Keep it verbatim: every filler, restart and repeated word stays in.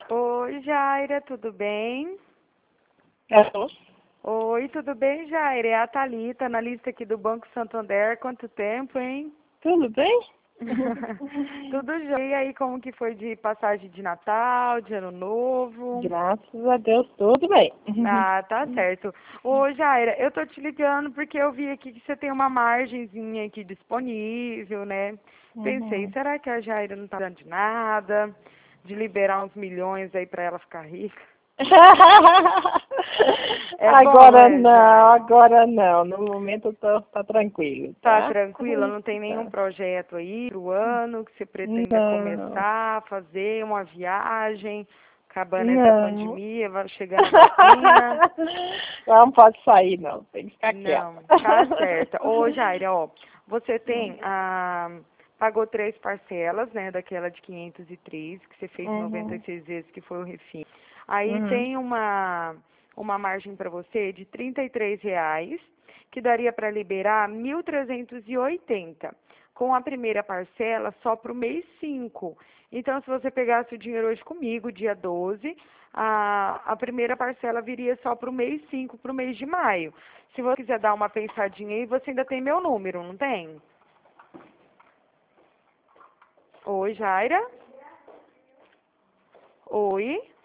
Oi, Jaira, tudo bem? Alô? Oi, tudo bem, Jaira? É a Thalita, analista aqui do Banco Santander. Quanto tempo, hein? Tudo bem? Tudo jóia. E aí, como que foi de passagem de Natal, de Ano Novo? Graças a Deus, tudo bem. Ah, tá certo. Ô, Jaira, eu tô te ligando porque eu vi aqui que você tem uma margenzinha aqui disponível, né? Pensei, Uhum. será que a Jaira não tá dando de nada? De liberar uns milhões aí pra ela ficar rica? É bom, Agora né, não, Jaira? agora não. No momento eu tô, tá tranquilo, Tá tá? tranquila? Não tem nenhum Tá. projeto aí pro ano que você pretenda Não, começar, fazer uma viagem, acabando essa não. pandemia, vai chegando a vacina? Não pode sair, não. Tem que ficar quieta. Não, tá certa. Ô, Jaira, ó, você tem, ah, pagou três parcelas, né, daquela de quinhentos e três, que você fez noventa e Uhum. seis vezes, que foi o refim. Aí Uhum. tem uma, uma margem para você de trinta e três reais, que daria para liberar mil trezentos e oitenta, com a primeira parcela só para o mês cinco. Então, se você pegasse o dinheiro hoje comigo, dia doze, a, a primeira parcela viria só para o mês cinco, para o mês de maio. Se você quiser dar uma pensadinha aí, você ainda tem meu número, não tem? Oi, Jaira? Oi?